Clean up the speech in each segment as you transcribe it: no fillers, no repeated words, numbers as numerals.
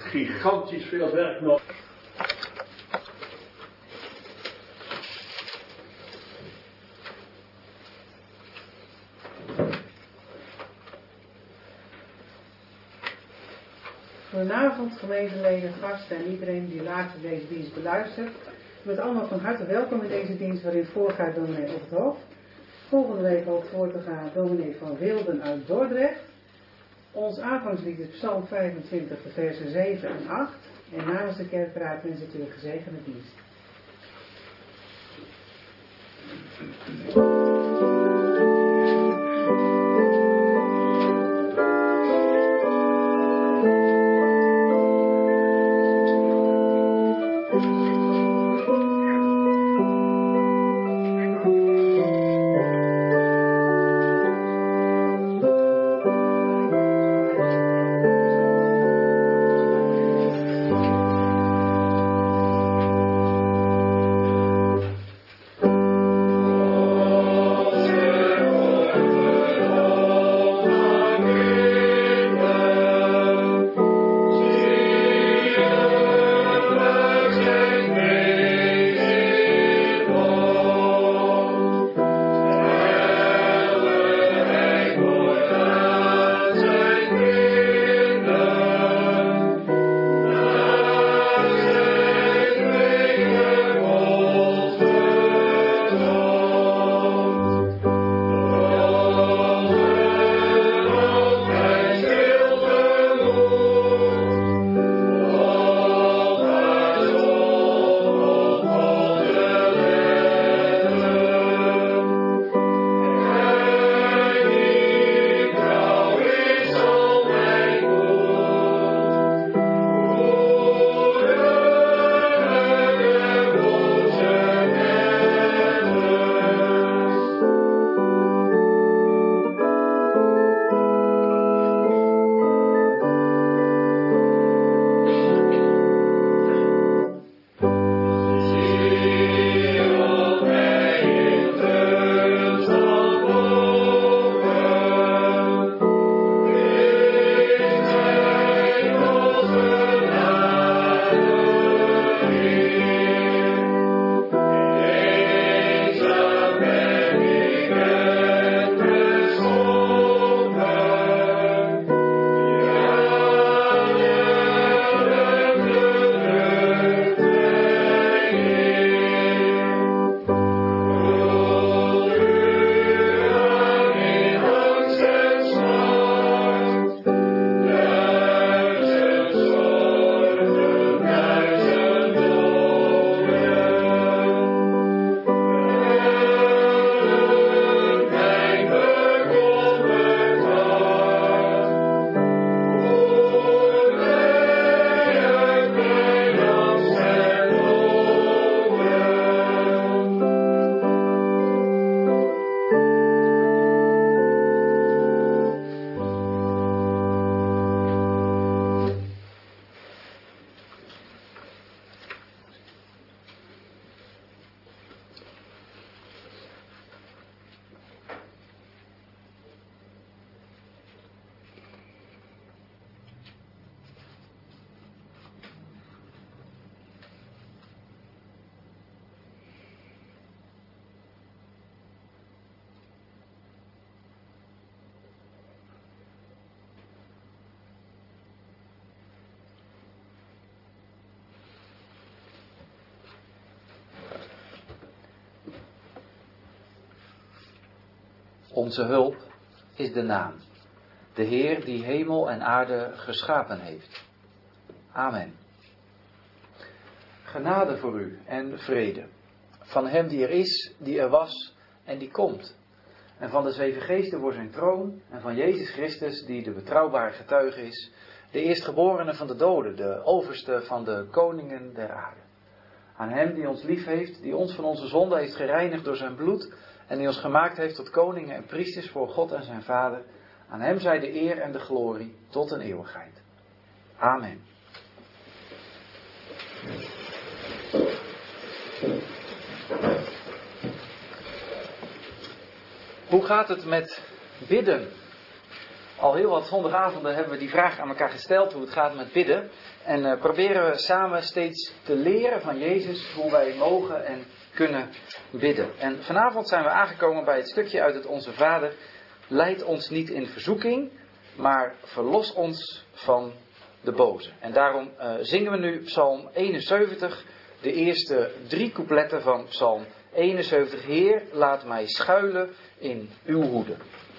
gigantisch veel werk nog. Goedenavond, gemeenteleden, gasten en iedereen die later deze dienst beluistert. U bent allemaal van harte welkom in deze dienst waarin voorgaat dominee Op het Hoofd. Volgende week ook voor te gaan dominee van Wilden uit Dordrecht. Ons aanvangslied is Psalm 25, de versen 7 en 8. En namens de kerkraad wens ik u een gezegende dienst. Onze hulp is de naam, de Heer die hemel en aarde geschapen heeft. Amen. Genade voor u en vrede, van hem die er is, die er was en die komt. En van de 7 geesten voor zijn troon en van Jezus Christus die de betrouwbare getuige is, de eerstgeborene van de doden, de overste van de koningen der aarde. Aan hem die ons lief heeft, die ons van onze zonde heeft gereinigd door zijn bloed en die ons gemaakt heeft tot koningen en priesters voor God en zijn Vader. Aan hem zij de eer en de glorie tot een eeuwigheid. Amen. Hoe gaat het met bidden? Al heel wat zondagavonden hebben we die vraag aan elkaar gesteld hoe het gaat met bidden. En proberen we samen steeds te leren van Jezus hoe wij mogen en kunnen bidden. En vanavond zijn we aangekomen bij het stukje uit het Onze Vader. Leid ons niet in verzoeking, maar verlos ons van de boze. En daarom zingen we nu Psalm 71, de eerste 3 coupletten van Psalm 71. Heer, laat mij schuilen in uw hoede.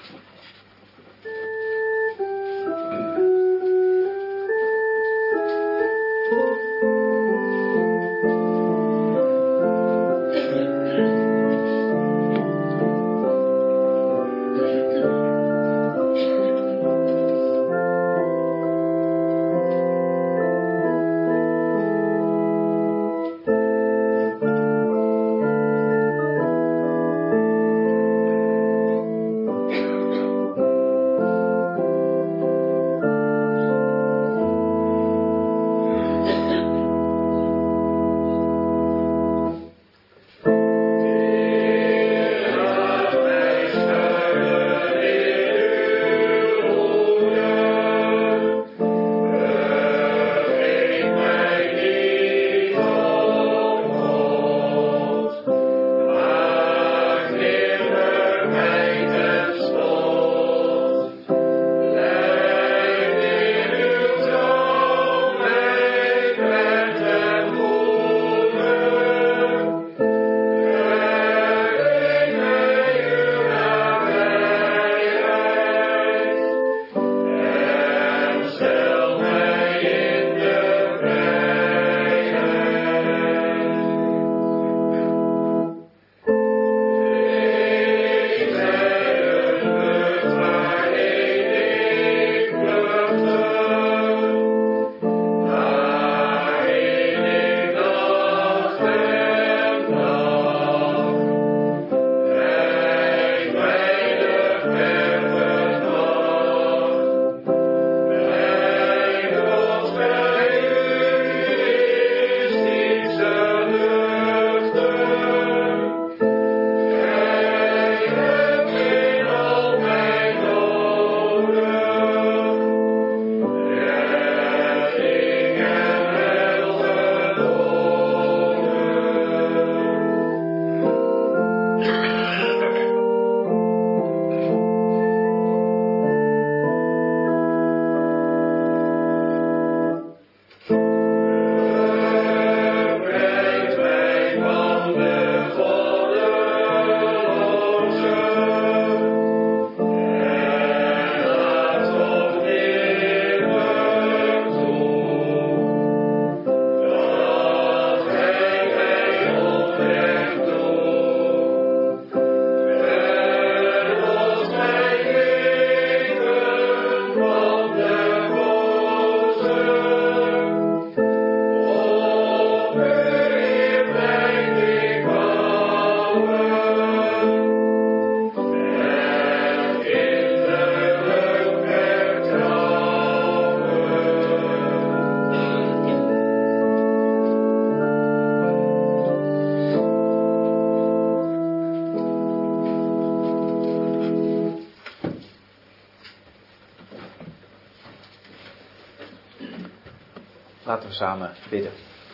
Laten we samen bidden.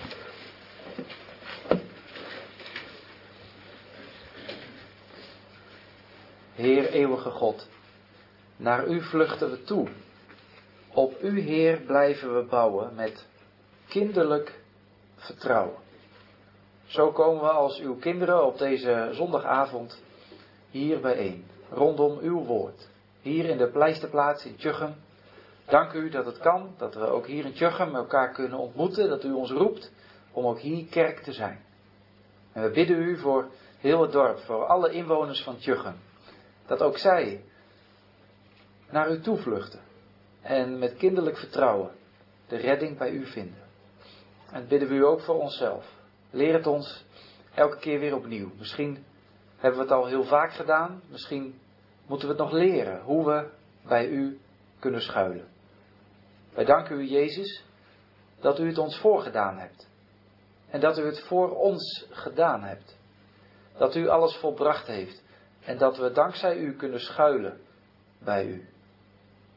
Heer eeuwige God, naar u vluchten we toe. Op u, Heer, blijven we bouwen met kinderlijk vertrouwen. Zo komen we als uw kinderen op deze zondagavond hier bijeen, rondom uw woord. Hier in de Pleisterplaats in Tjuchem. Dank u dat het kan, dat we ook hier in Tjuchem elkaar kunnen ontmoeten, dat u ons roept om ook hier kerk te zijn. En we bidden u voor heel het dorp, voor alle inwoners van Tjuchem, dat ook zij naar u toevluchten en met kinderlijk vertrouwen de redding bij u vinden. En bidden we u ook voor onszelf. Leer het ons elke keer weer opnieuw. Misschien hebben we het al heel vaak gedaan, misschien moeten we het nog leren hoe we bij u kunnen schuilen. Wij danken u, Jezus, dat u het ons voorgedaan hebt. En dat u het voor ons gedaan hebt. Dat u alles volbracht heeft. En dat we dankzij u kunnen schuilen bij u.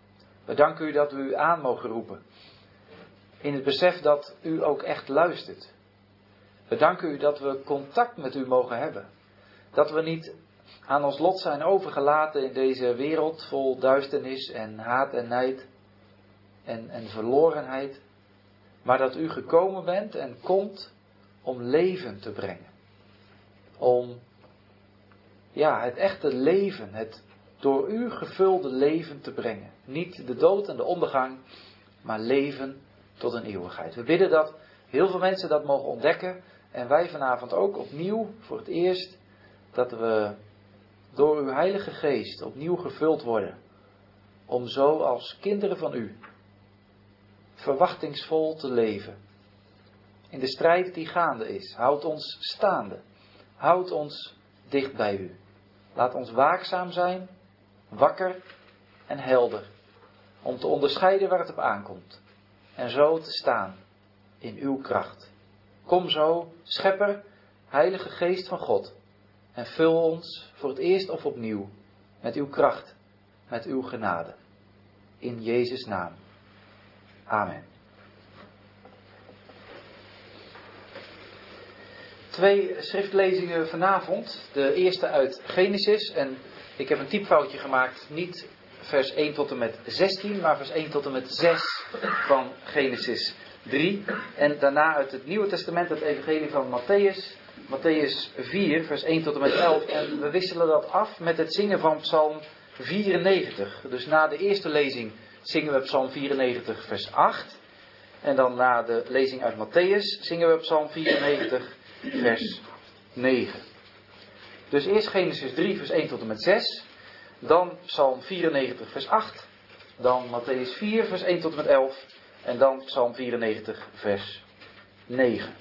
We danken u dat we u aan mogen roepen. In het besef dat u ook echt luistert. We danken u dat we contact met u mogen hebben. Dat we niet aan ons lot zijn overgelaten in deze wereld vol duisternis en haat en nijd en verlorenheid. Maar dat u gekomen bent en komt om leven te brengen. Om het echte leven, het door u gevulde leven te brengen. Niet de dood en de ondergang, maar leven tot een eeuwigheid. We bidden dat heel veel mensen dat mogen ontdekken. En wij vanavond ook opnieuw voor het eerst. Dat we door uw Heilige Geest opnieuw gevuld worden. Om zo als kinderen van u verwachtingsvol te leven. In de strijd die gaande is. Houd ons staande. Houd ons dicht bij u. Laat ons waakzaam zijn, wakker en helder. Om te onderscheiden waar het op aankomt. En zo te staan in uw kracht. Kom zo, Schepper, Heilige Geest van God. En vul ons voor het eerst of opnieuw met uw kracht, met uw genade. In Jezus' naam. Amen. 2 schriftlezingen vanavond. De eerste uit Genesis. En ik heb een typfoutje gemaakt. Niet vers 1 tot en met 16, maar vers 1 tot en met 6 van Genesis 3. En daarna uit het Nieuwe Testament het evangelie van Matthäus. Matthäus 4, vers 1 tot en met 11. En we wisselen dat af met het zingen van Psalm 94. Dus na de eerste lezing zingen we Psalm 94, vers 8. En dan na de lezing uit Matthäus zingen we Psalm 94, vers 9. Dus eerst Genesis 3, vers 1 tot en met 6. Dan Psalm 94, vers 8. Dan Matthäus 4, vers 1 tot en met 11. En dan Psalm 94, vers 9.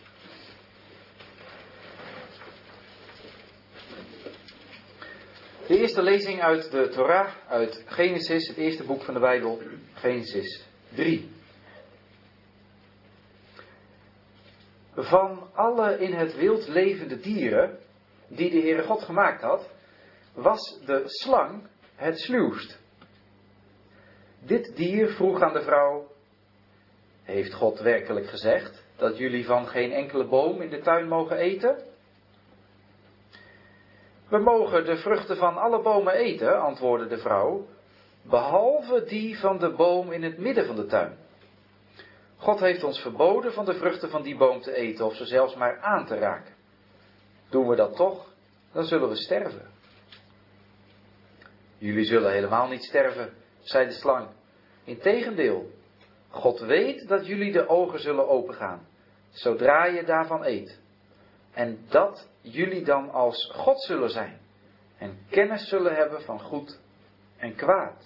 De eerste lezing uit de Torah, uit Genesis, het eerste boek van de Bijbel, Genesis 3. Van alle in het wild levende dieren die de Heere God gemaakt had, was de slang het sluwst. Dit dier vroeg aan de vrouw: heeft God werkelijk gezegd dat jullie van geen enkele boom in de tuin mogen eten? We mogen de vruchten van alle bomen eten, antwoordde de vrouw, behalve die van de boom in het midden van de tuin. God heeft ons verboden van de vruchten van die boom te eten of ze zelfs maar aan te raken. Doen we dat toch, dan zullen we sterven. Jullie zullen helemaal niet sterven, zei de slang. Integendeel, God weet dat jullie de ogen zullen opengaan, zodra je daarvan eet. En dat jullie dan als God zullen zijn en kennis zullen hebben van goed en kwaad.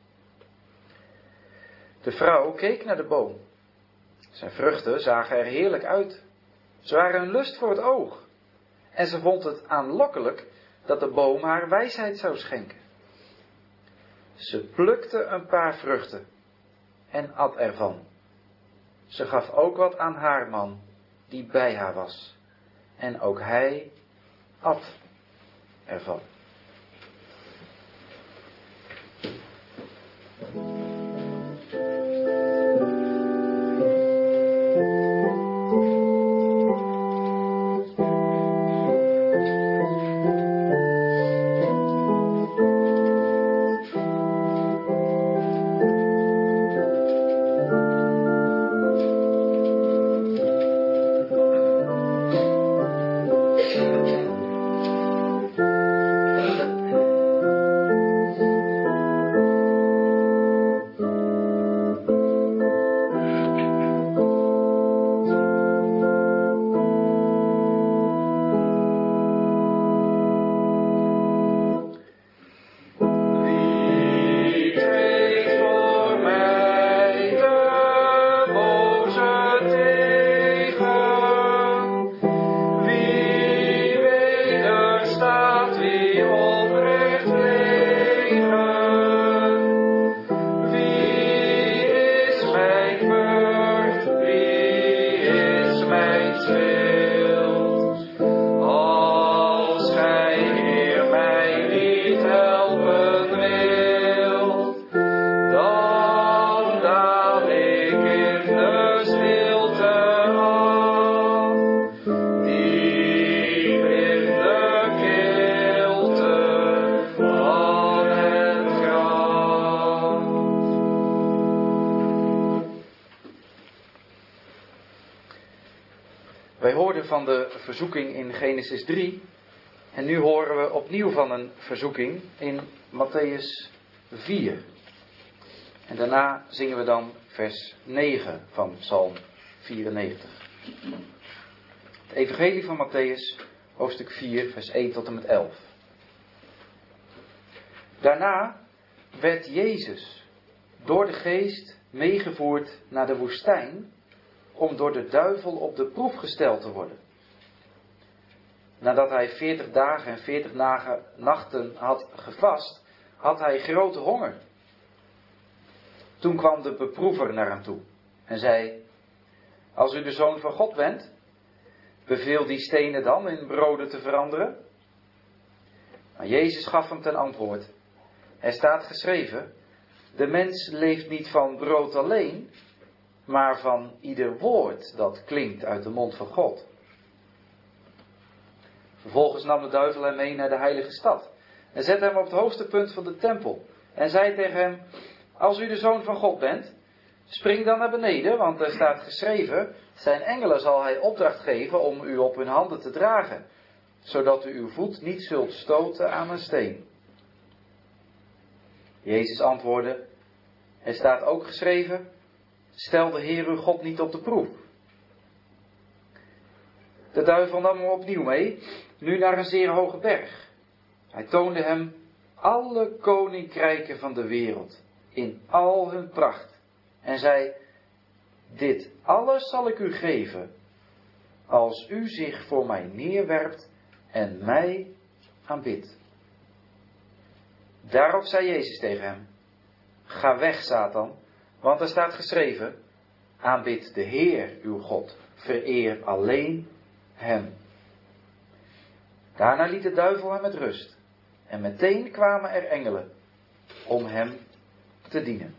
De vrouw keek naar de boom. Zijn vruchten zagen er heerlijk uit. Ze waren een lust voor het oog. En ze vond het aanlokkelijk dat de boom haar wijsheid zou schenken. Ze plukte een paar vruchten en at ervan. Ze gaf ook wat aan haar man die bij haar was. En ook hij at ervan. Wij hoorden van de verzoeking in Genesis 3 en nu horen we opnieuw van een verzoeking in Mattheüs 4. En daarna zingen we dan vers 9 van Psalm 94. Het Evangelie van Mattheüs, hoofdstuk 4, vers 1 tot en met 11. Daarna werd Jezus door de Geest meegevoerd naar de woestijn om door de duivel op de proef gesteld te worden. Nadat hij 40 dagen en 40 nachten had gevast, had hij grote honger. Toen kwam de beproever naar hem toe en zei: Als u de Zoon van God bent, beveel die stenen dan in broden te veranderen. Maar Jezus gaf hem ten antwoord: Er staat geschreven, de mens leeft niet van brood alleen, maar van ieder woord dat klinkt uit de mond van God. Vervolgens nam de duivel hem mee naar de heilige stad en zette hem op het hoogste punt van de tempel en zei tegen hem: Als u de Zoon van God bent, spring dan naar beneden, want er staat geschreven, zijn engelen zal hij opdracht geven om u op hun handen te dragen, zodat u uw voet niet zult stoten aan een steen. Jezus antwoordde: Er staat ook geschreven, stel de Heer uw God niet op de proef. De duivel nam hem opnieuw mee, nu naar een zeer hoge berg. Hij toonde hem alle koninkrijken van de wereld, in al hun pracht, en zei: Dit alles zal ik u geven, als u zich voor mij neerwerpt en mij aanbidt. Daarop zei Jezus tegen hem: Ga weg, Satan, want er staat geschreven, aanbid de Heer uw God, vereer alleen hem. Daarna liet de duivel hem met rust, en meteen kwamen er engelen om hem te dienen.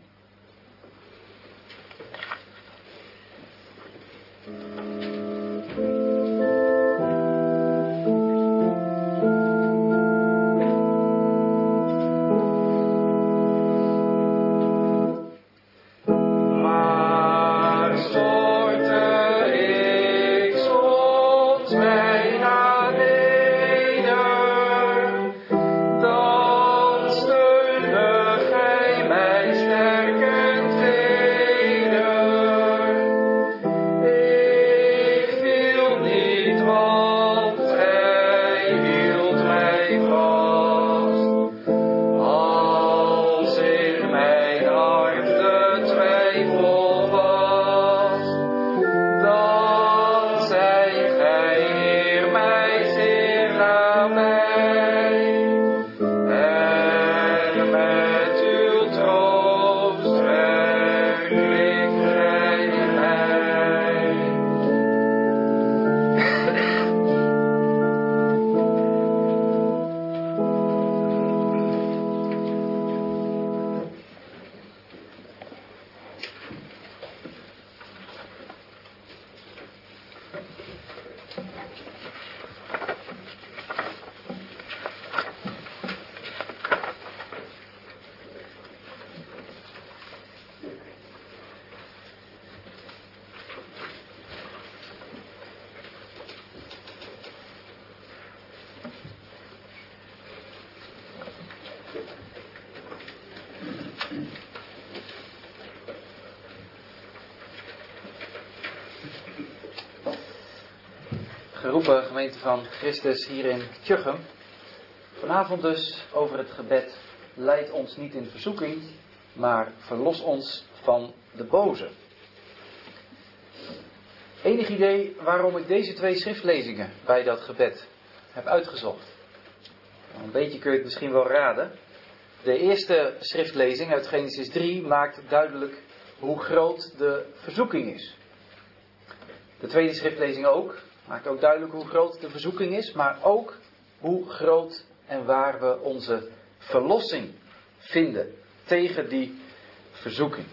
Geroepen gemeente van Christus hier in Tjuchem. Vanavond dus over het gebed: leid ons niet in verzoeking, maar verlos ons van de boze. Enig idee waarom ik deze twee schriftlezingen bij dat gebed heb uitgezocht? Een beetje kun je het misschien wel raden. De eerste schriftlezing uit Genesis 3 maakt duidelijk hoe groot de verzoeking is. De tweede schriftlezing ook. Maakt ook duidelijk hoe groot de verzoeking is, maar ook hoe groot en waar we onze verlossing vinden tegen die verzoeking.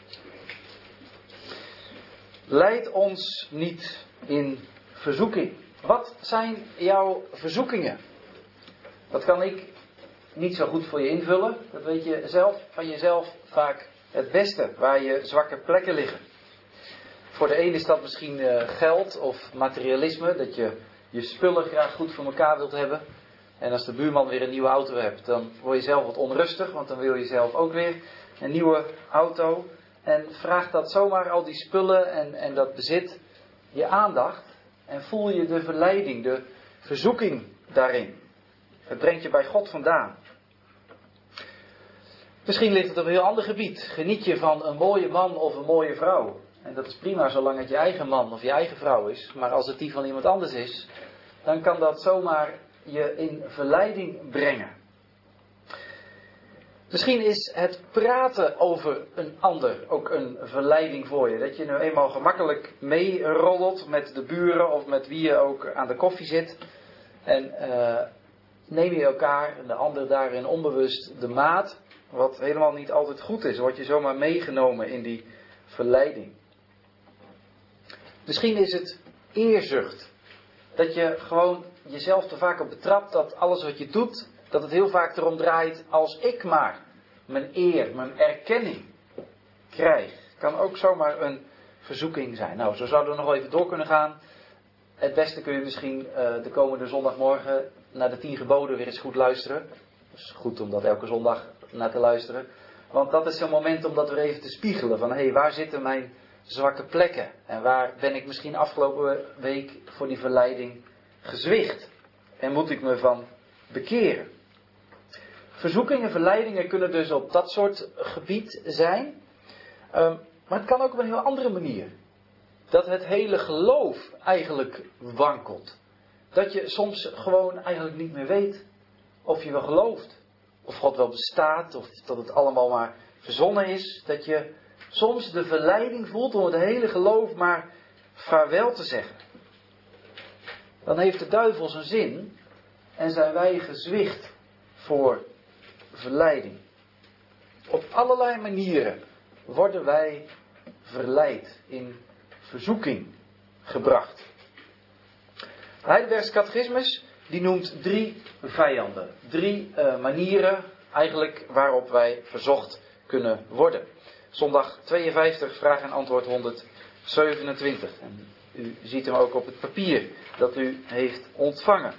Leid ons niet in verzoeking. Wat zijn jouw verzoekingen? Dat kan ik niet zo goed voor je invullen. Dat weet je zelf van jezelf vaak het beste, waar je zwakke plekken liggen. Voor de een is dat misschien geld of materialisme, dat je je spullen graag goed voor elkaar wilt hebben. En als de buurman weer een nieuwe auto hebt, dan word je zelf wat onrustig, want dan wil je zelf ook weer een nieuwe auto. En vraagt dat zomaar al die spullen en dat bezit je aandacht en voel je de verleiding, de verzoeking daarin. Het brengt je bij God vandaan. Misschien ligt het op een heel ander gebied. Geniet je van een mooie man of een mooie vrouw. En dat is prima zolang het je eigen man of je eigen vrouw is. Maar als het die van iemand anders is, dan kan dat zomaar je in verleiding brengen. Misschien is het praten over een ander ook een verleiding voor je. Dat je nu eenmaal gemakkelijk meeroddelt met de buren of met wie je ook aan de koffie zit. En neem je elkaar en de ander daarin onbewust de maat. Wat helemaal niet altijd goed is. Word je zomaar meegenomen in die verleiding. Misschien is het eerzucht. Dat je gewoon jezelf er vaak op betrapt dat alles wat je doet, dat het heel vaak erom draait als ik maar mijn eer, mijn erkenning krijg. Kan ook zomaar een verzoeking zijn. Nou, zo zouden we nog wel even door kunnen gaan. Het beste kun je misschien de komende zondagmorgen naar de 10 geboden weer eens goed luisteren. Het is goed om dat elke zondag naar te luisteren. Want dat is zo'n moment om dat weer even te spiegelen. Van hé, waar zitten mijn zwakke plekken? En waar ben ik misschien afgelopen week voor die verleiding gezwicht? En moet ik me van bekeren? Verzoekingen, verleidingen kunnen dus op dat soort gebied zijn. Maar het kan ook op een heel andere manier. Dat het hele geloof eigenlijk wankelt. Dat je soms gewoon eigenlijk niet meer weet of je wel gelooft. Of God wel bestaat, of dat het allemaal maar verzonnen is. Dat je soms de verleiding voelt om het hele geloof maar vaarwel te zeggen. Dan heeft de duivel zijn zin en zijn wij gezwicht voor verleiding. Op allerlei manieren worden wij verleid, in verzoeking gebracht. De Heidelbergse catechismus die noemt 3 vijanden. 3 manieren eigenlijk waarop wij verzocht kunnen worden. Zondag 52, vraag en antwoord 127. En u ziet hem ook op het papier dat u heeft ontvangen.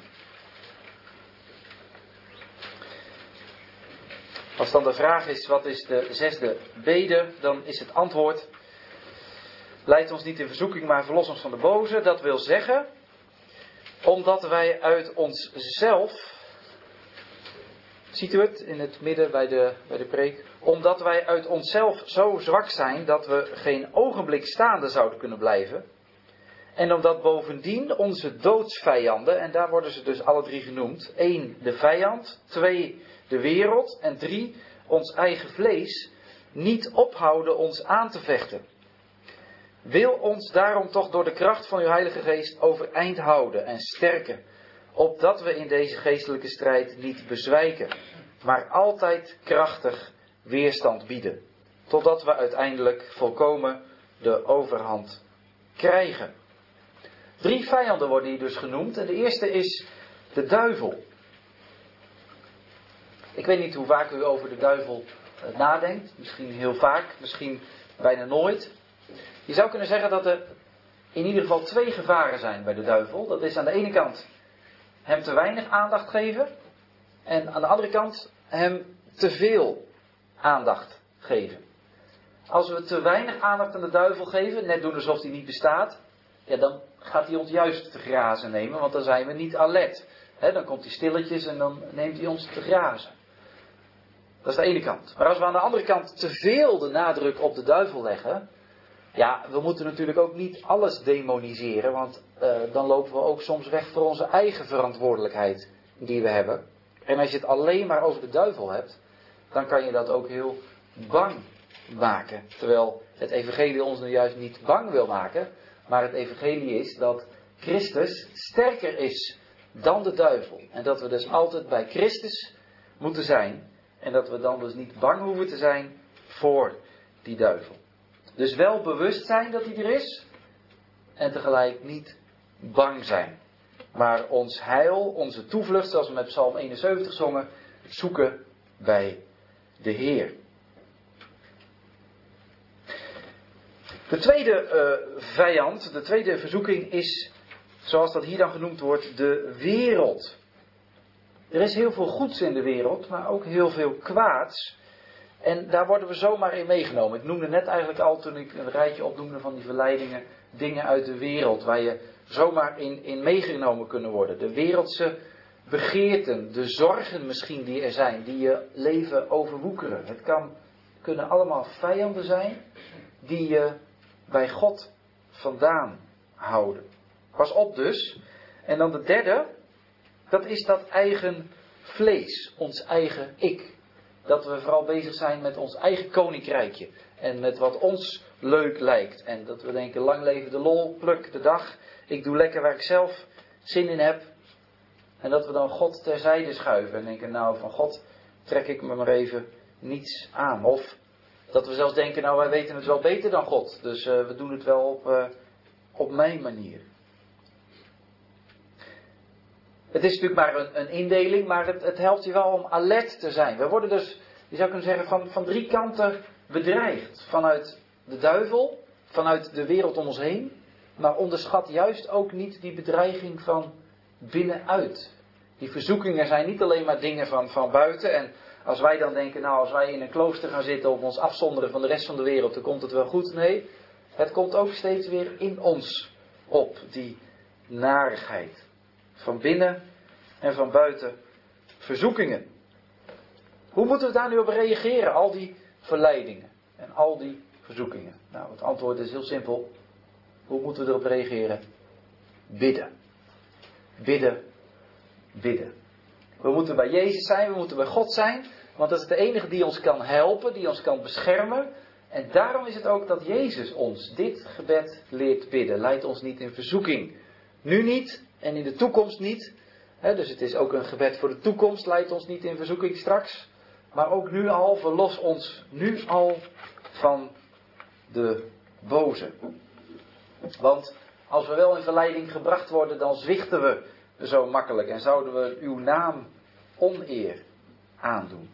Als dan de vraag is, wat is de 6e bede, dan is het antwoord: leid ons niet in verzoeking, maar verlos ons van de boze. Dat wil zeggen, omdat wij uit onszelf, ziet u het in het midden bij de preek, omdat wij uit onszelf zo zwak zijn dat we geen ogenblik staande zouden kunnen blijven. En omdat bovendien onze doodsvijanden, en daar worden ze dus alle 3 genoemd: 1, de vijand, 2, de wereld en 3, ons eigen vlees, niet ophouden ons aan te vechten. Wil ons daarom toch door de kracht van uw Heilige Geest overeind houden en sterken, opdat we in deze geestelijke strijd niet bezwijken, maar altijd krachtig weerstand bieden, totdat we uiteindelijk volkomen de overhand krijgen. 3 vijanden worden hier dus genoemd en de eerste is de duivel. Ik weet niet hoe vaak u over de duivel nadenkt, misschien heel vaak, misschien bijna nooit. Je zou kunnen zeggen dat er in ieder geval 2 gevaren zijn bij de duivel. Dat is aan de ene kant hem te weinig aandacht geven. En aan de andere kant hem te veel aandacht geven. Als we te weinig aandacht aan de duivel geven, net doen alsof hij niet bestaat. Ja, dan gaat hij ons juist te grazen nemen, want dan zijn we niet alert. Dan komt hij stilletjes en dan neemt hij ons te grazen. Dat is de ene kant. Maar als we aan de andere kant te veel de nadruk op de duivel leggen. Ja, we moeten natuurlijk ook niet alles demoniseren. Want dan lopen we ook soms weg voor onze eigen verantwoordelijkheid die we hebben. En als je het alleen maar over de duivel hebt, dan kan je dat ook heel bang maken. Terwijl het evangelie ons nu juist niet bang wil maken. Maar het evangelie is dat Christus sterker is dan de duivel. En dat we dus altijd bij Christus moeten zijn. En dat we dan dus niet bang hoeven te zijn voor die duivel. Dus wel bewust zijn dat hij er is. En tegelijk niet bang zijn. Maar ons heil, onze toevlucht, zoals we met Psalm 71 zongen, zoeken bij de Heer. De De tweede vijand, de tweede verzoeking is, zoals dat hier dan genoemd wordt, de wereld. Er is heel veel goeds in de wereld, maar ook heel veel kwaads. En daar worden we zomaar in meegenomen. Ik noemde net eigenlijk al, toen ik een rijtje opnoemde van die verleidingen, dingen uit de wereld waar je zomaar in meegenomen kunnen worden. De wereldse begeerten, de zorgen misschien die er zijn, die je leven overwoekeren. Het kunnen allemaal vijanden zijn die je bij God vandaan houden. Pas op dus. En dan de derde, dat is dat eigen vlees, ons eigen ik. Dat we vooral bezig zijn met ons eigen koninkrijkje. En met wat ons leuk lijkt. En dat we denken, lang leven de lol, pluk de dag. Ik doe lekker waar ik zelf zin in heb. En dat we dan God terzijde schuiven. En denken, nou van God trek ik me maar even niets aan. Of dat we zelfs denken, nou wij weten het wel beter dan God. Dus we doen het wel op mijn manier. Het is natuurlijk maar een indeling, maar het helpt je wel om alert te zijn. We worden dus, je zou kunnen zeggen, van drie kanten bedreigd. Vanuit de duivel, vanuit de wereld om ons heen. Maar onderschat juist ook niet die bedreiging van binnenuit. Die verzoekingen zijn niet alleen maar dingen van buiten. En als wij dan denken, nou als wij in een klooster gaan zitten of ons afzonderen van de rest van de wereld, dan komt het wel goed. Nee, het komt ook steeds weer in ons op, die narigheid. Van binnen en van buiten verzoekingen. Hoe moeten we daar nu op reageren? Al die verleidingen en al die verzoekingen. Nou, het antwoord is heel simpel. Hoe moeten we erop reageren? Bidden. Bidden. Bidden. We moeten bij Jezus zijn, we moeten bij God zijn. Want dat is de enige die ons kan helpen, die ons kan beschermen. En daarom is het ook dat Jezus ons dit gebed leert bidden. Leidt ons niet in verzoeking. Nu niet. En in de toekomst niet. Dus het is ook een gebed voor de toekomst. Leidt ons niet in verzoeking straks. Maar ook nu al. Verlos ons nu al van de boze. Want als we wel in verleiding gebracht worden. Dan zwichten we zo makkelijk. En zouden we uw naam oneer aandoen.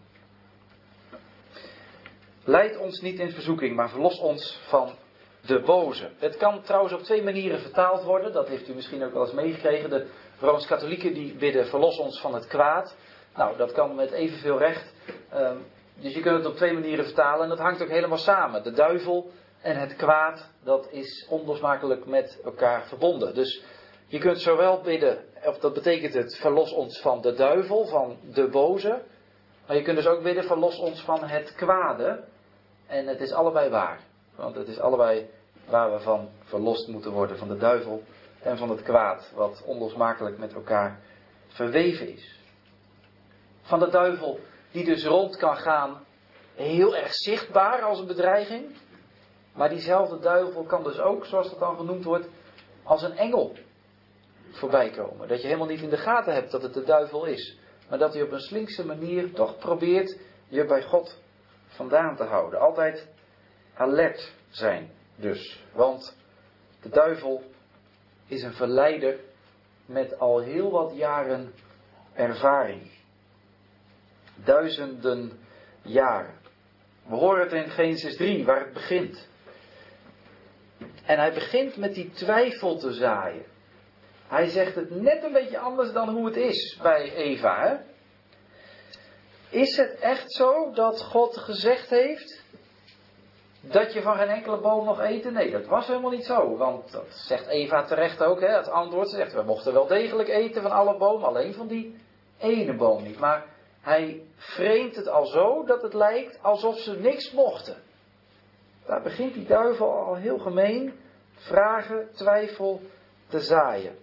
Leid ons niet in verzoeking. Maar verlos ons van de boze. Het kan trouwens op twee manieren vertaald worden. Dat heeft u misschien ook wel eens meegekregen. De Rooms-Katholieken die bidden verlos ons van het kwaad. Nou, dat kan met evenveel recht. Dus je kunt het op twee manieren vertalen. En dat hangt ook helemaal samen. De duivel en het kwaad, dat is onlosmakelijk met elkaar verbonden. Dus je kunt zowel bidden, of dat betekent het, verlos ons van de duivel, van de boze. Maar je kunt dus ook bidden, verlos ons van het kwade. En het is allebei waar. Want het is allebei waar we van verlost moeten worden. Van de duivel en van het kwaad. Wat onlosmakelijk met elkaar verweven is. Van de duivel die dus rond kan gaan. Heel erg zichtbaar als een bedreiging. Maar diezelfde duivel kan dus ook, zoals dat dan genoemd wordt, als een engel voorbij komen. Dat je helemaal niet in de gaten hebt dat het de duivel is. Maar dat hij op een slinkse manier toch probeert je bij God vandaan te houden. Altijd alert zijn dus. Want de duivel is een verleider met al heel wat jaren ervaring. Duizenden jaren. We horen het in Genesis 3 waar het begint. En hij begint met die twijfel te zaaien. Hij zegt het net een beetje anders dan hoe het is bij Eva. Hè? Is het echt zo dat God gezegd heeft dat je van geen enkele boom mag eten? Nee, dat was helemaal niet zo. Want dat zegt Eva terecht ook. Hè? Het antwoord zegt, we mochten wel degelijk eten van alle bomen, alleen van die ene boom niet. Maar hij framet het al zo dat het lijkt alsof ze niks mochten. Daar begint die duivel al heel gemeen vragen, twijfel te zaaien.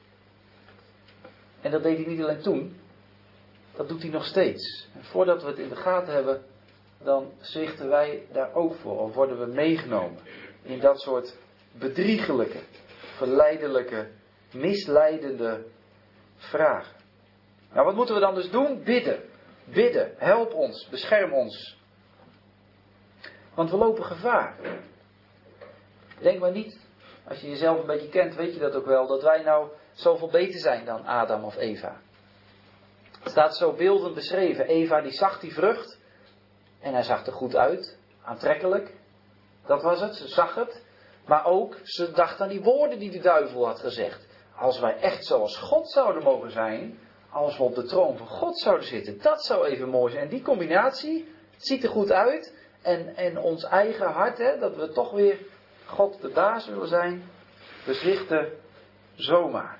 En dat deed hij niet alleen toen. Dat doet hij nog steeds. En voordat we het in de gaten hebben, dan zwichten wij daar ook voor. Of worden we meegenomen in dat soort bedriegelijke, verleidelijke, misleidende vragen. Nou, wat moeten we dan dus doen? Bidden. Bidden. Help ons. Bescherm ons. Want we lopen gevaar. Denk maar niet, als je jezelf een beetje kent, weet je dat ook wel, dat wij nou zoveel beter zijn dan Adam of Eva. Het staat zo beeldend beschreven. Eva die zag die vrucht. En hij zag er goed uit. Aantrekkelijk. Dat was het. Ze zag het. Maar ook, ze dacht aan die woorden die de duivel had gezegd. Als wij echt zoals God zouden mogen zijn, als we op de troon van God zouden zitten, dat zou even mooi zijn. En die combinatie, het ziet er goed uit. En ons eigen hart, hè, dat we toch weer God de baas willen zijn, bezwichten zomaar.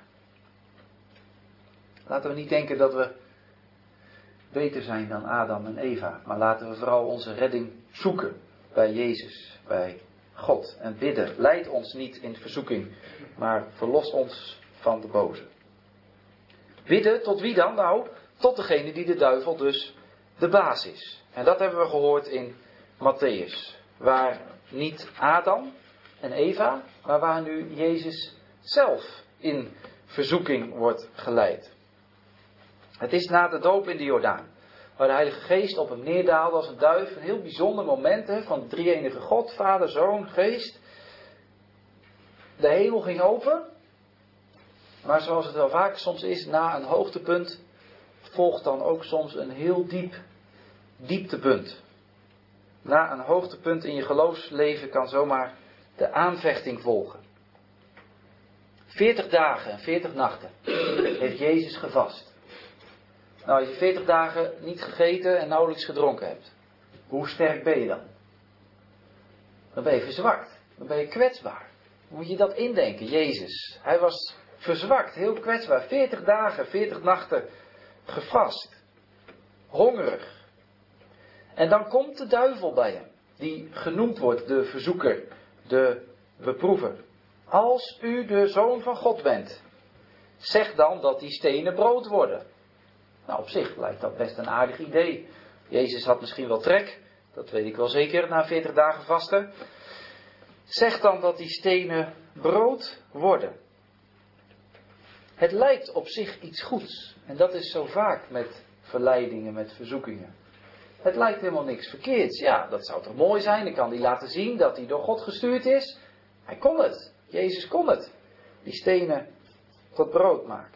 Laten we niet denken dat we beter zijn dan Adam en Eva. Maar laten we vooral onze redding zoeken bij Jezus, bij God. En bidden, leid ons niet in verzoeking, maar verlos ons van de boze. Bidden tot wie dan? Nou, tot degene die de duivel dus de baas is. En dat hebben we gehoord in Matthäus. Waar niet Adam en Eva, maar waar nu Jezus zelf in verzoeking wordt geleid. Het is na de doop in de Jordaan. Waar de Heilige Geest op hem neerdaalde als een duif. Een heel bijzonder moment van de drie-enige God, Vader, Zoon, Geest. De hemel ging open. Maar zoals het wel vaak soms is, na een hoogtepunt volgt dan ook soms een heel diep dieptepunt. Na een hoogtepunt in je geloofsleven kan zomaar de aanvechting volgen. 40 dagen en 40 nachten heeft Jezus gevast. Nou, als je 40 dagen niet gegeten en nauwelijks gedronken hebt, hoe sterk ben je dan? Dan ben je verzwakt. Dan ben je kwetsbaar. Hoe moet je dat indenken? Jezus, hij was verzwakt, heel kwetsbaar. 40 dagen, 40 nachten gevast. Hongerig. En dan komt de duivel bij hem, die genoemd wordt de verzoeker, de beproever. Als u de Zoon van God bent, zeg dan dat die stenen brood worden. Nou, op zich lijkt dat best een aardig idee. Jezus had misschien wel trek, dat weet ik wel zeker, na 40 dagen vasten. Zeg dan dat die stenen brood worden. Het lijkt op zich iets goeds. En dat is zo vaak met verleidingen, met verzoekingen. Het lijkt helemaal niks verkeerds. Ja, dat zou toch mooi zijn. Ik kan die laten zien dat hij door God gestuurd is. Hij kon het. Jezus kon het. Die stenen tot brood maken.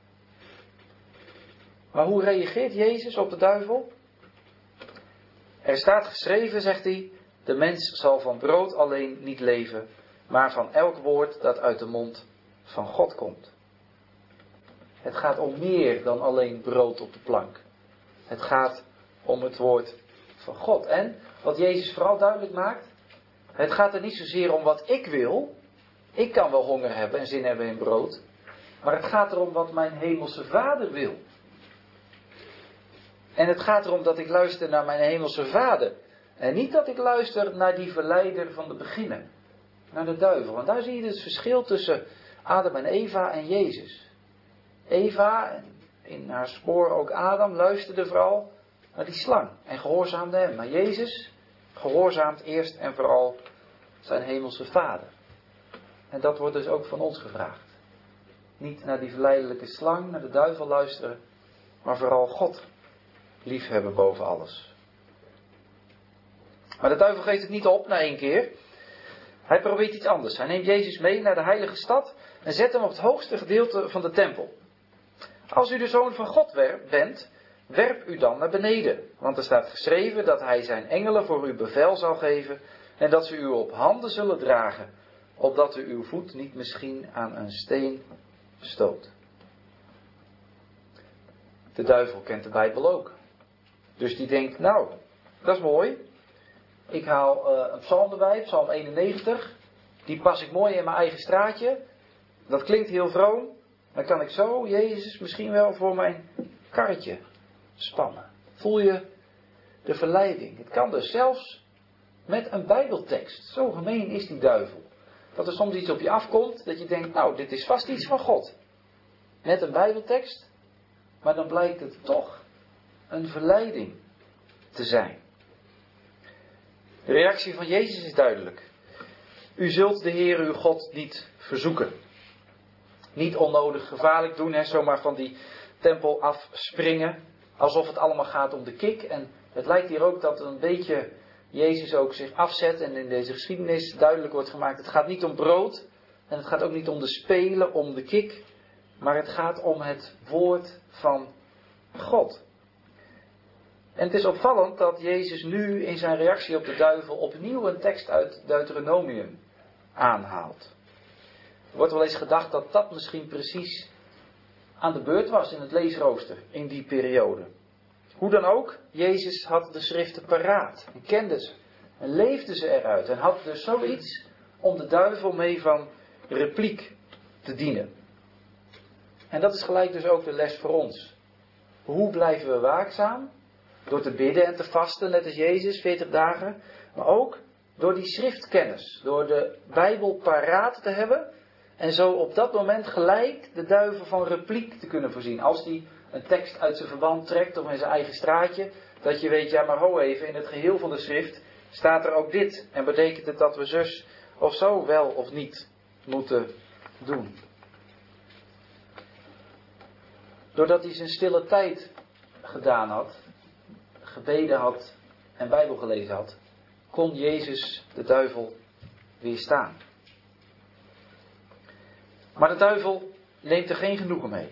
Maar hoe reageert Jezus op de duivel? Er staat geschreven, zegt hij, de mens zal van brood alleen niet leven, maar van elk woord dat uit de mond van God komt. Het gaat om meer dan alleen brood op de plank. Het gaat om het woord van God. En wat Jezus vooral duidelijk maakt, het gaat er niet zozeer om wat ik wil. Ik kan wel honger hebben en zin hebben in brood. Maar het gaat erom wat mijn hemelse Vader wil. En het gaat erom dat ik luister naar mijn hemelse Vader. En niet dat ik luister naar die verleider van de beginnen. Naar de duivel. En daar zie je het verschil tussen Adam en Eva en Jezus. Eva, en in haar spoor ook Adam, luisterde vooral naar die slang. En gehoorzaamde hem. Maar Jezus gehoorzaamt eerst en vooral zijn hemelse Vader. En dat wordt dus ook van ons gevraagd. Niet naar die verleidelijke slang, naar de duivel luisteren. Maar vooral God liefhebben boven alles. Maar de duivel geeft het niet op na 1 keer. Hij probeert iets anders. Hij neemt Jezus mee naar de heilige stad en zet hem op het hoogste gedeelte van de tempel. Als u de Zoon van God bent, werp u dan naar beneden. Want er staat geschreven dat hij zijn engelen voor u bevel zal geven en dat ze u op handen zullen dragen, opdat u uw voet niet misschien aan een steen stoot. De duivel kent de Bijbel ook. Dus die denkt, nou, dat is mooi. Ik haal een psalm erbij, psalm 91. Die pas ik mooi in mijn eigen straatje. Dat klinkt heel vroom. Dan kan ik zo Jezus misschien wel voor mijn karretje spannen. Voel je de verleiding? Het kan dus zelfs met een Bijbeltekst. Zo gemeen is die duivel. Dat er soms iets op je afkomt dat je denkt, nou, dit is vast iets van God. Met een Bijbeltekst. Maar dan blijkt het toch een verleiding te zijn. De reactie van Jezus is duidelijk. U zult de Heer uw God niet verzoeken. Niet onnodig gevaarlijk doen, zomaar van die tempel afspringen. Alsof het allemaal gaat om de kick. En het lijkt hier ook dat een beetje Jezus ook zich afzet. En in deze geschiedenis duidelijk wordt gemaakt. Het gaat niet om brood. En het gaat ook niet om de spelen, om de kick. Maar het gaat om het woord van God. En het is opvallend dat Jezus nu in zijn reactie op de duivel opnieuw een tekst uit Deuteronomium aanhaalt. Er wordt wel eens gedacht dat dat misschien precies aan de beurt was in het leesrooster in die periode. Hoe dan ook, Jezus had de schriften paraat en kende ze en leefde ze eruit en had dus zoiets om de duivel mee van repliek te dienen. En dat is gelijk dus ook de les voor ons. Hoe blijven we waakzaam? Door te bidden en te vasten, net als Jezus, 40 dagen. Maar ook door die schriftkennis. Door de Bijbel paraat te hebben. En zo op dat moment gelijk de duivel van repliek te kunnen voorzien. Als die een tekst uit zijn verband trekt of in zijn eigen straatje. Dat je weet, ja maar ho even, in het geheel van de schrift staat er ook dit. En betekent het dat we zus of zo wel of niet moeten doen. Doordat hij zijn stille tijd gedaan had, gebeden had en Bijbel gelezen had, kon Jezus de duivel weerstaan. Maar de duivel neemt er geen genoegen mee.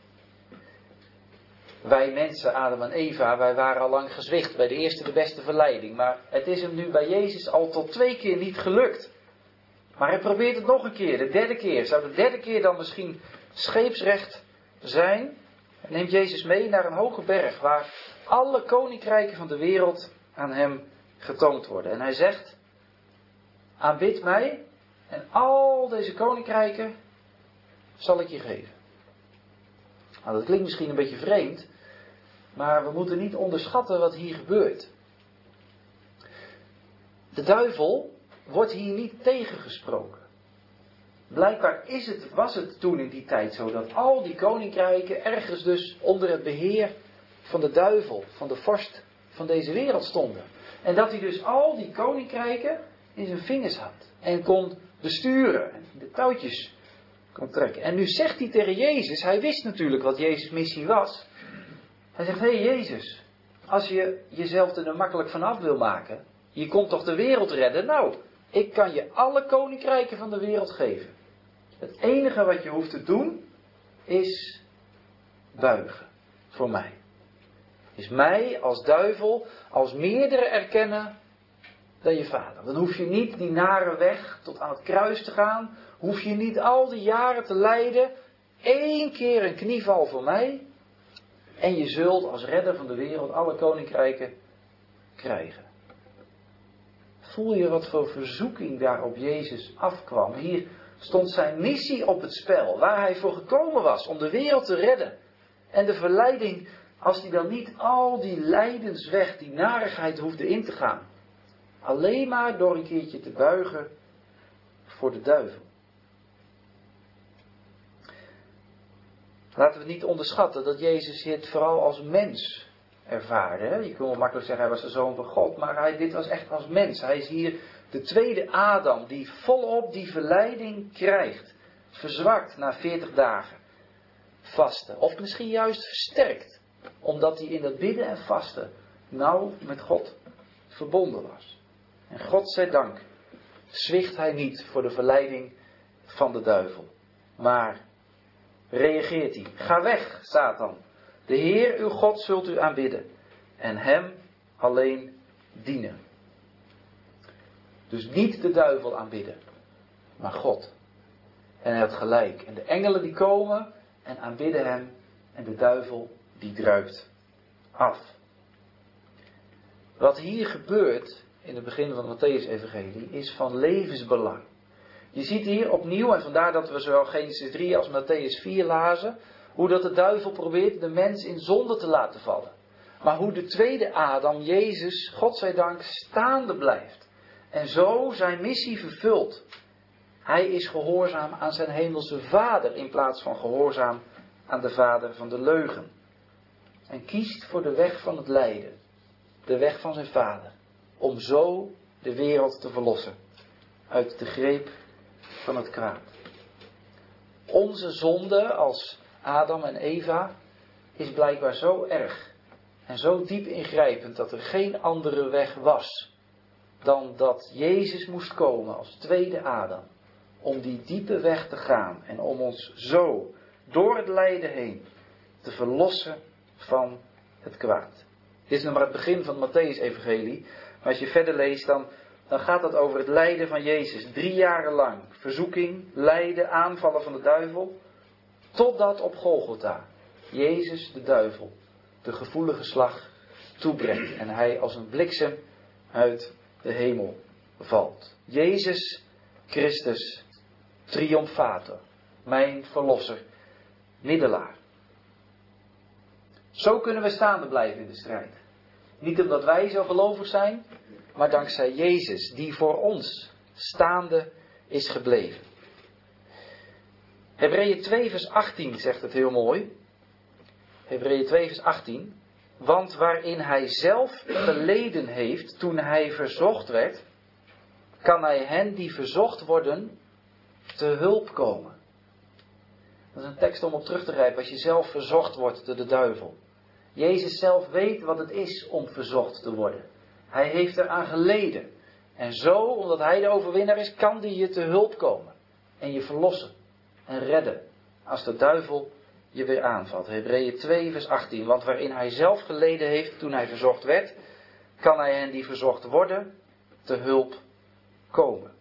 Wij mensen, Adam en Eva, wij waren al lang gezwicht bij de eerste de beste verleiding. Maar het is hem nu bij Jezus al tot 2 keer niet gelukt. Maar hij probeert het nog een keer, de 3e keer. Zou de 3e keer dan misschien scheepsrecht zijn? En neemt Jezus mee naar een hoge berg waar alle koninkrijken van de wereld aan hem getoond worden. En hij zegt, aanbid mij en al deze koninkrijken zal ik je geven. Nou, dat klinkt misschien een beetje vreemd, maar we moeten niet onderschatten wat hier gebeurt. De duivel wordt hier niet tegengesproken. Blijkbaar was het toen in die tijd zo dat al die koninkrijken ergens dus onder het beheer van de duivel, van de vorst van deze wereld stonden. En dat hij dus al die koninkrijken in zijn vingers had en kon besturen en de touwtjes kon trekken. En nu zegt hij tegen Jezus, hij wist natuurlijk wat Jezus' missie was. Hij zegt, hé Jezus, als je jezelf er makkelijk vanaf wil maken, je komt toch de wereld redden? Nou, ik kan je alle koninkrijken van de wereld geven. Het enige wat je hoeft te doen, is buigen voor mij. Is mij als duivel, als meerdere erkennen dan je vader. Dan hoef je niet die nare weg tot aan het kruis te gaan. Hoef je niet al die jaren te lijden. 1 keer een knieval voor mij. En je zult als redder van de wereld alle koninkrijken krijgen. Voel je wat voor verzoeking daar op Jezus afkwam? Hier stond zijn missie op het spel. Waar hij voor gekomen was om de wereld te redden. En de verleiding, als hij dan niet al die lijdensweg, die narigheid hoefde in te gaan. Alleen maar door een keertje te buigen voor de duivel. Laten we niet onderschatten dat Jezus dit vooral als mens ervaarde. Hè? Je kunt wel makkelijk zeggen hij was de zoon van God, maar dit was echt als mens. Hij is hier de tweede Adam die volop die verleiding krijgt. Verzwakt na 40 dagen vasten. Of misschien juist versterkt. Omdat hij in dat bidden en vasten nauw met God verbonden was. En God zij dank zwicht hij niet voor de verleiding van de duivel. Maar reageert hij. Ga weg, Satan. De Heer uw God zult u aanbidden. En hem alleen dienen. Dus niet de duivel aanbidden. Maar God. En hij had gelijk. En de engelen die komen en aanbidden hem. En de duivel die druipt af. Wat hier gebeurt in het begin van het Mattheüs-evangelie is van levensbelang. Je ziet hier opnieuw, en vandaar dat we zowel Genesis 3 als Mattheüs 4 lazen, hoe dat de duivel probeert de mens in zonde te laten vallen. Maar hoe de tweede Adam, Jezus, God zij dank, staande blijft. En zo zijn missie vervult. Hij is gehoorzaam aan zijn hemelse Vader in plaats van gehoorzaam aan de vader van de leugen. En kiest voor de weg van het lijden. De weg van zijn Vader. Om zo de wereld te verlossen. Uit de greep van het kwaad. Onze zonde als Adam en Eva is blijkbaar zo erg. En zo diep ingrijpend dat er geen andere weg was. Dan dat Jezus moest komen als tweede Adam. Om die diepe weg te gaan. En om ons zo door het lijden heen te verlossen van het kwaad. Dit is nog maar het begin van het Mattheüs-evangelie. Maar als je verder leest dan dan gaat het over het lijden van Jezus. 3 jaar lang verzoeking, lijden, aanvallen van de duivel. Totdat op Golgotha Jezus de duivel de gevoelige slag toebrengt. En hij als een bliksem uit de hemel valt. Jezus Christus triomfator. Mijn verlosser, middelaar. Zo kunnen we staande blijven in de strijd. Niet omdat wij zo gelovig zijn, maar dankzij Jezus die voor ons staande is gebleven. Hebreeën 2 vers 18 zegt het heel mooi. Hebreeën 2 vers 18. Want waarin hij zelf geleden heeft toen hij verzocht werd, kan hij hen die verzocht worden te hulp komen. Dat is een tekst om op terug te grijpen als je zelf verzocht wordt door de duivel. Jezus zelf weet wat het is om verzocht te worden. Hij heeft eraan geleden. En zo, omdat hij de overwinnaar is, kan hij je te hulp komen. En je verlossen en redden. Als de duivel je weer aanvalt. Hebreeën 2 vers 18. Want waarin hij zelf geleden heeft toen hij verzocht werd, kan hij hen die verzocht worden te hulp komen.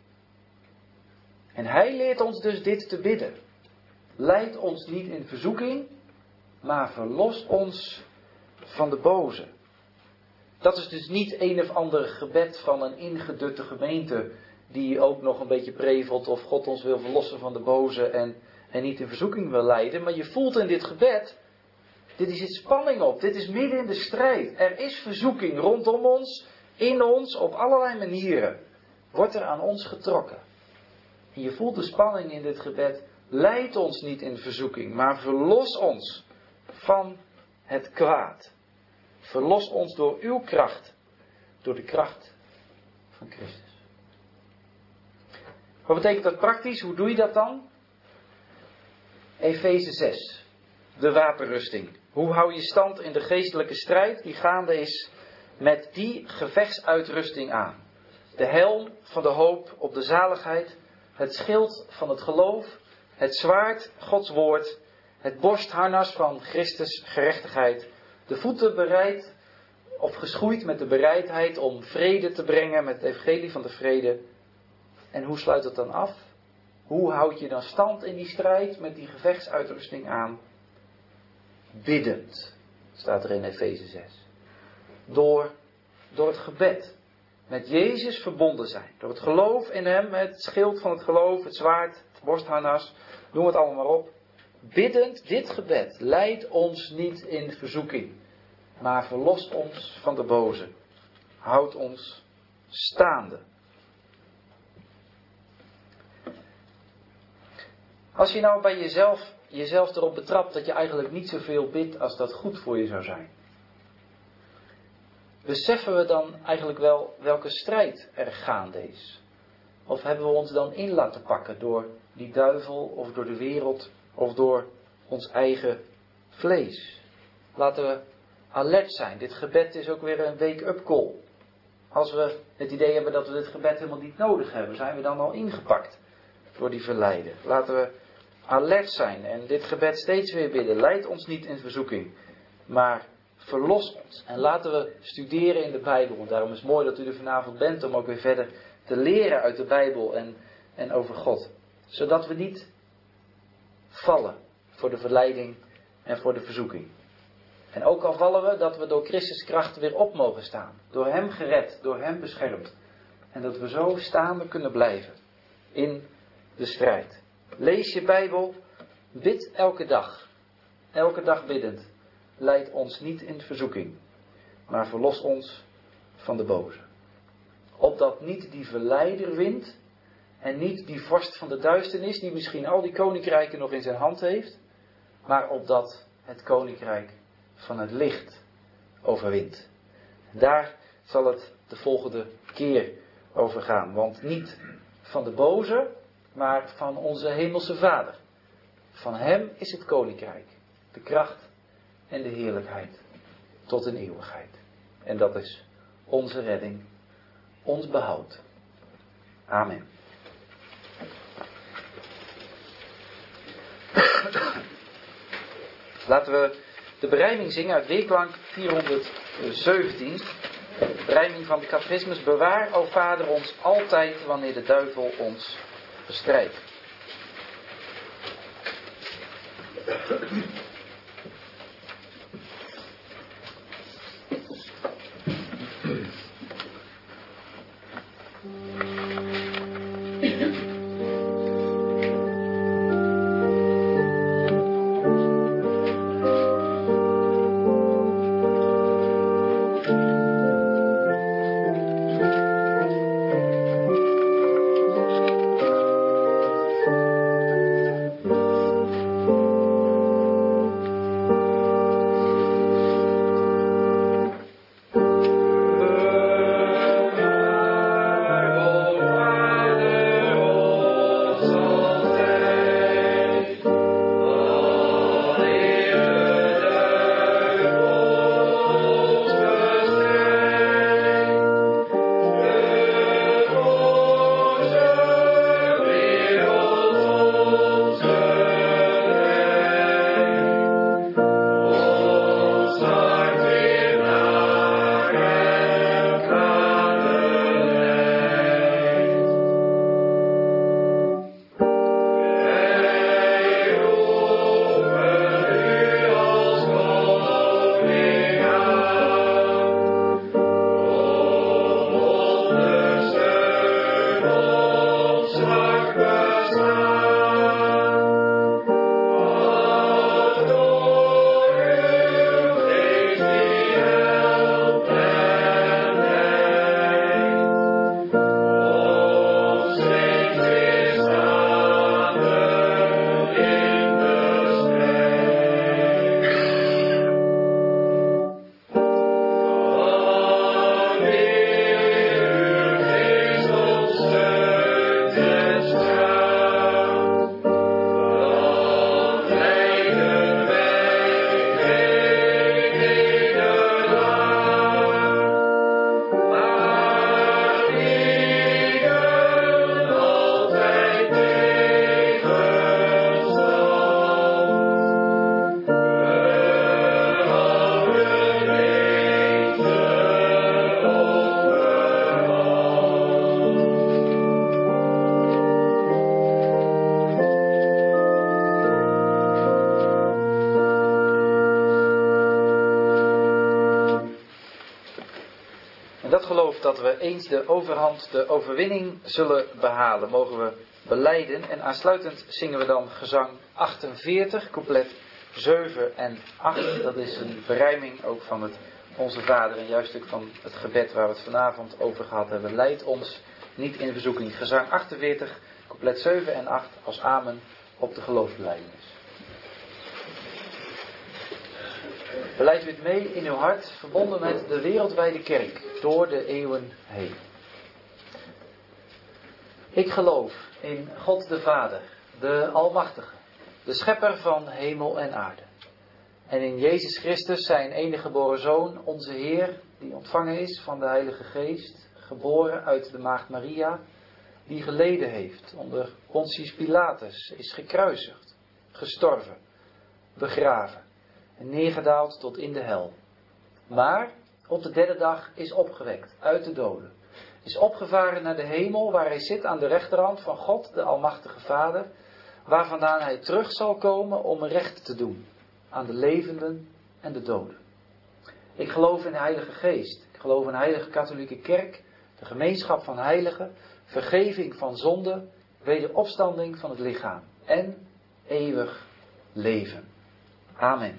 En hij leert ons dus dit te bidden. Leid ons niet in verzoeking, maar verlos ons van de boze. Dat is dus niet een of ander gebed van een ingedutte gemeente die ook nog een beetje prevelt of God ons wil verlossen van de boze en niet in verzoeking wil leiden. Maar je voelt in dit gebed, dit zit spanning op, dit is midden in de strijd. Er is verzoeking rondom ons, in ons, op allerlei manieren. Wordt er aan ons getrokken. En je voelt de spanning in dit gebed. Leid ons niet in verzoeking, maar verlos ons van het kwaad. Verlos ons door uw kracht, door de kracht van Christus. Wat betekent dat praktisch? Hoe doe je dat dan? Efeze 6, de wapenrusting. Hoe hou je stand in de geestelijke strijd die gaande is met die gevechtsuitrusting aan? De helm van de hoop op de zaligheid, het schild van het geloof, het zwaard, Gods woord, het borstharnas van Christus gerechtigheid, de voeten bereid of geschoeid met de bereidheid om vrede te brengen met het evangelie van de vrede. En hoe sluit het dan af? Hoe houd je dan stand in die strijd met die gevechtsuitrusting aan? Biddend, staat er in Efeze 6. Door het gebed. Met Jezus verbonden zijn. Door het geloof in hem, het schild van het geloof, het zwaard, het borstharnas, noem het allemaal maar op. Biddend, dit gebed, leid ons niet in verzoeking, maar verlos ons van de boze. Houd ons staande. Als je nou bij jezelf erop betrapt dat je eigenlijk niet zoveel bidt als dat goed voor je zou zijn. Beseffen we dan eigenlijk wel welke strijd er gaande is? Of hebben we ons dan in laten pakken door die duivel of door de wereld of door ons eigen vlees? Laten we alert zijn. Dit gebed is ook weer een wake-up call. Als we het idee hebben dat we dit gebed helemaal niet nodig hebben, zijn we dan al ingepakt door die verleiden. Laten we alert zijn en dit gebed steeds weer bidden. Leid ons niet in verzoeking, maar verlos ons. En laten we studeren in de Bijbel. En daarom is het mooi dat u er vanavond bent om ook weer verder te leren uit de Bijbel en over God. Zodat we niet vallen voor de verleiding en voor de verzoeking. En ook al vallen we, dat we door Christus kracht weer op mogen staan. Door hem gered, door hem beschermd. En dat we zo staande kunnen blijven in de strijd. Lees je Bijbel, bid elke dag. Elke dag biddend. Leid ons niet in verzoeking, maar verlos ons van de boze. Opdat niet die verleider wint en niet die vorst van de duisternis die misschien al die koninkrijken nog in zijn hand heeft, maar opdat het koninkrijk van het licht overwint. Daar zal het de volgende keer over gaan, want niet van de boze, maar van onze hemelse Vader. Van hem is het koninkrijk, de kracht en de heerlijkheid tot in eeuwigheid. En dat is onze redding, ons behoud. Amen. Laten we de berijming zingen uit Weerklank 417. rijming van de catechismus. Bewaar, o Vader, ons altijd wanneer de duivel ons bestrijdt. Dat we eens de overhand, de overwinning zullen behalen, mogen we belijden. En aansluitend zingen we dan gezang 48, couplet 7 en 8. Dat is een verrijming ook van het Onze Vader, een juist stuk van het gebed waar we het vanavond over gehad hebben. Leid ons niet in verzoeking. Gezang 48, couplet 7 en 8 als amen op de geloofsbelijdenis. Beleid u het mee in uw hart, verbonden met de wereldwijde kerk, door de eeuwen heen. Ik geloof in God de Vader, de Almachtige, de Schepper van hemel en aarde. En in Jezus Christus, zijn enige geboren Zoon, onze Heer, die ontvangen is van de Heilige Geest, geboren uit de Maagd Maria, die geleden heeft onder Pontius Pilatus, is gekruisigd, gestorven, begraven en neergedaald tot in de hel. Maar op de derde dag is opgewekt uit de doden. Is opgevaren naar de hemel, waar hij zit aan de rechterhand van God, de Almachtige Vader, waar vandaan hij terug zal komen om recht te doen aan de levenden en de doden. Ik geloof in de Heilige Geest. Ik geloof in de Heilige Katholieke Kerk, de gemeenschap van heiligen, vergeving van zonde, wederopstanding van het lichaam en eeuwig leven. Amen.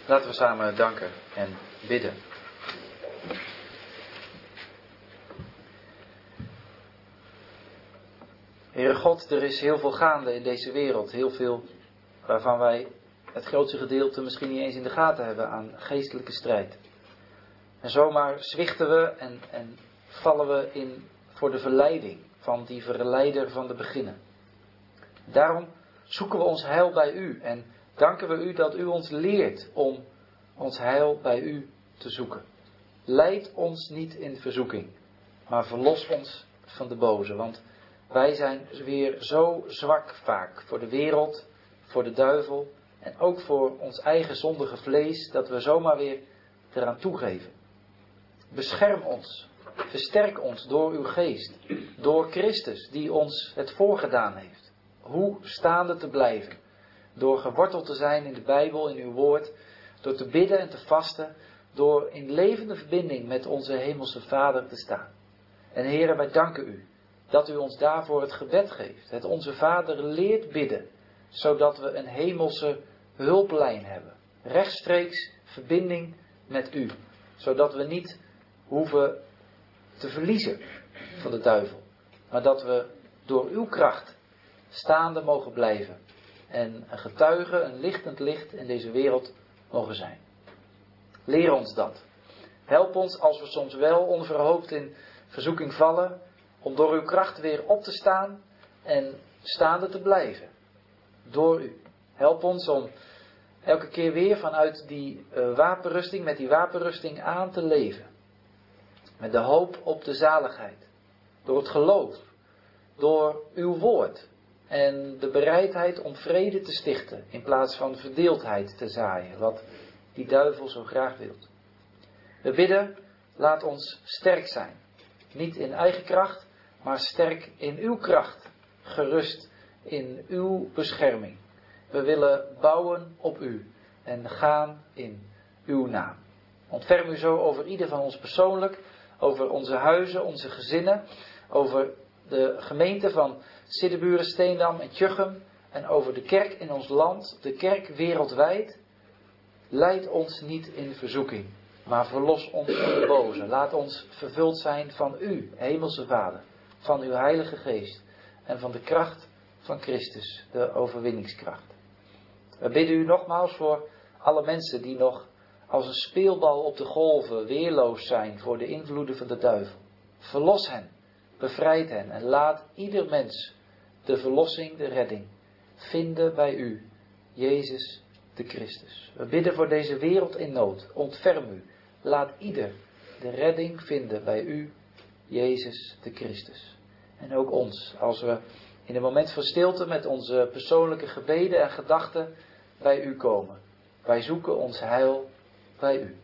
Laten we samen danken en bidden. Heere God, er is heel veel gaande in deze wereld. Heel veel waarvan wij het grootste gedeelte misschien niet eens in de gaten hebben aan geestelijke strijd. En zomaar zwichten we en vallen we in voor de verleiding van die verleider van de beginnen. Daarom zoeken we ons heil bij u en danken we u dat u ons leert om ons heil bij u te zoeken. Leid ons niet in verzoeking, maar verlos ons van de boze. Want wij zijn weer zo zwak vaak voor de wereld, voor de duivel en ook voor ons eigen zondige vlees, dat we zomaar weer eraan toegeven. Bescherm ons, versterk ons door uw geest, door Christus die ons het voorgedaan heeft. Hoe staande te blijven, door geworteld te zijn in de Bijbel, in uw woord, door te bidden en te vasten, door in levende verbinding met onze hemelse Vader te staan. En Heere, wij danken u dat u ons daarvoor het gebed geeft. Het onze Vader leert bidden, zodat we een hemelse hulplijn hebben. Rechtstreeks verbinding met u, zodat we niet hoeven te verliezen van de duivel, maar dat we door uw kracht staande mogen blijven en een getuige, een lichtend licht in deze wereld mogen zijn. Leer ons dat. Help ons als we soms wel onverhoopt in verzoeking vallen, om door uw kracht weer op te staan en staande te blijven. Door u. Help ons om elke keer weer vanuit die wapenrusting, met die wapenrusting aan te leven. Met de hoop op de zaligheid. Door het geloof. Door uw woord. En de bereidheid om vrede te stichten. In plaats van verdeeldheid te zaaien. Wat die duivel zo graag wil. We bidden, laat ons sterk zijn. Niet in eigen kracht, maar sterk in uw kracht. Gerust in uw bescherming. We willen bouwen op u. En gaan in uw naam. Ontferm u zo over ieder van ons persoonlijk. Over onze huizen, onze gezinnen. Over de gemeente van Siddeburen, Steendam en Tjuchem. En over de kerk in ons land. De kerk wereldwijd. Leid ons niet in verzoeking. Maar verlos ons van de boze. Laat ons vervuld zijn van u, Hemelse Vader. Van uw Heilige Geest. En van de kracht van Christus. De overwinningskracht. We bidden u nogmaals voor alle mensen die nog als een speelbal op de golven weerloos zijn voor de invloeden van de duivel. Verlos hen, bevrijd hen en laat ieder mens de verlossing, de redding vinden bij u, Jezus de Christus. We bidden voor deze wereld in nood. Ontferm u. Laat ieder de redding vinden bij u, Jezus de Christus. En ook ons, als we in een moment van stilte met onze persoonlijke gebeden en gedachten bij u komen. Wij zoeken ons heil bij u.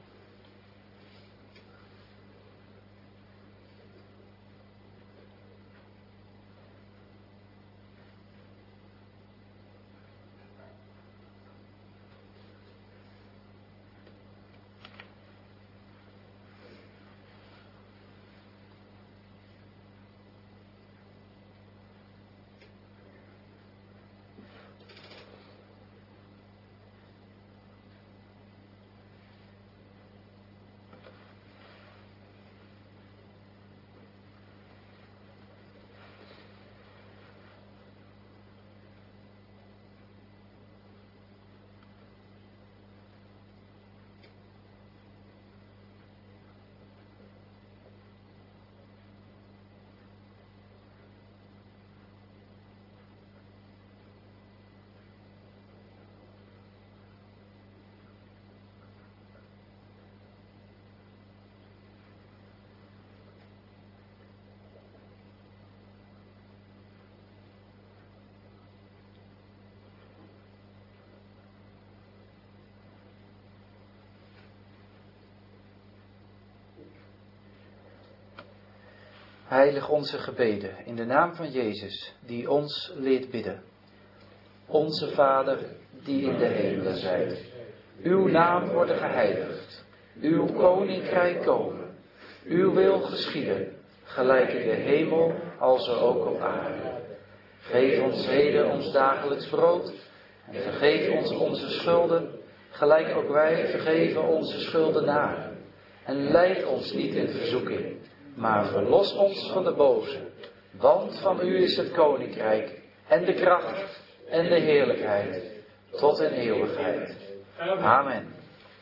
Heilig onze gebeden in de naam van Jezus, die ons leert bidden. Onze Vader, die in de hemelen zijt. Uw naam worden geheiligd. Uw koninkrijk komen. Uw wil geschieden, gelijk in de hemel, als er ook op aarde. Geef ons heden ons dagelijks brood. En vergeef ons onze schulden, gelijk ook wij vergeven onze schuldenaren. En leid ons niet in verzoeking, maar verlos ons van de boze. Want van u is het koninkrijk, en de kracht, en de heerlijkheid, tot in eeuwigheid. Amen.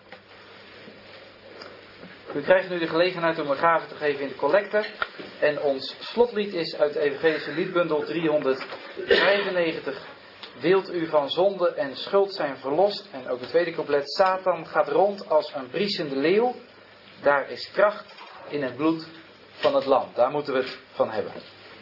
U krijgt nu de gelegenheid om een gave te geven in de collecte. En ons slotlied is uit de Evangelische liedbundel 395. Wilt u van zonde en schuld zijn verlost? En ook het tweede couplet. Satan gaat rond als een briesende leeuw. Daar is kracht in het bloed van het lam. Daar moeten we het van hebben.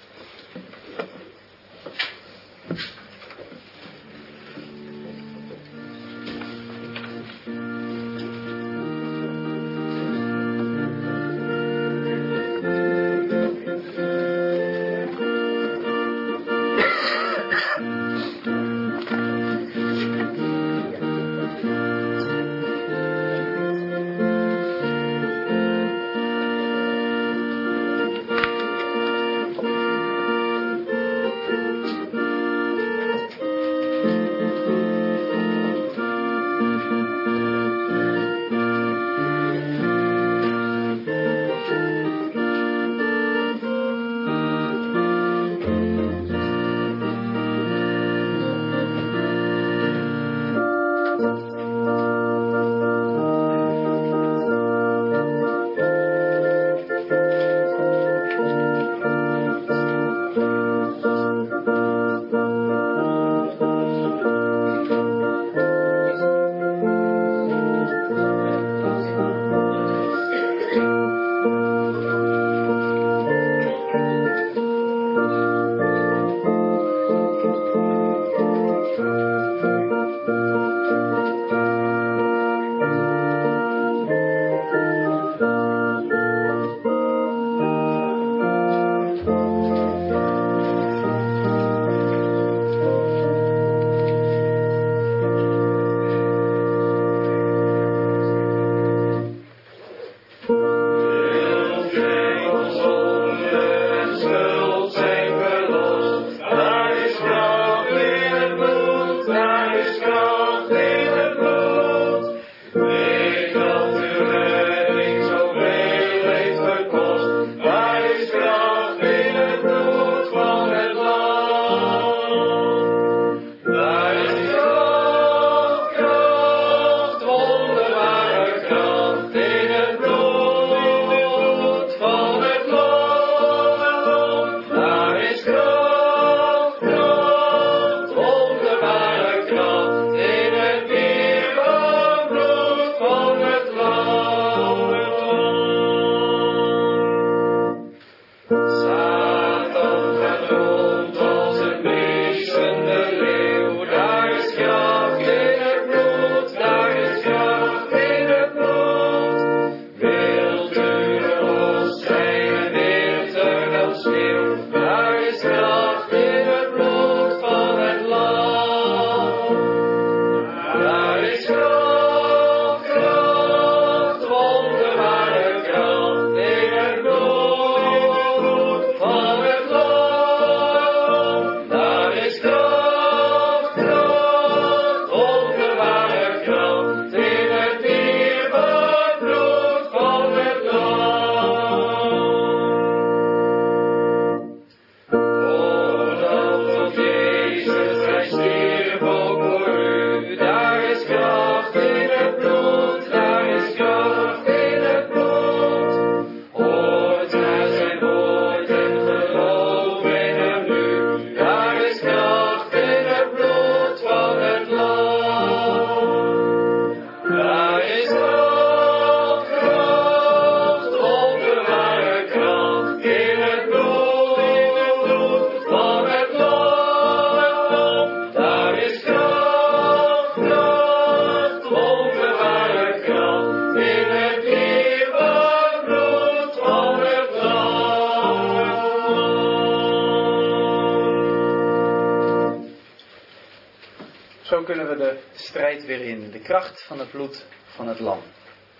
Zo kunnen we de strijd weer in. De kracht van het bloed van het lam.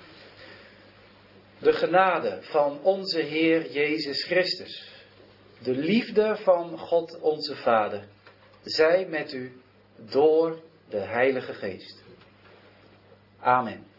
De genade van onze Heer Jezus Christus. De liefde van God onze Vader. Zij met u door de Heilige Geest. Amen.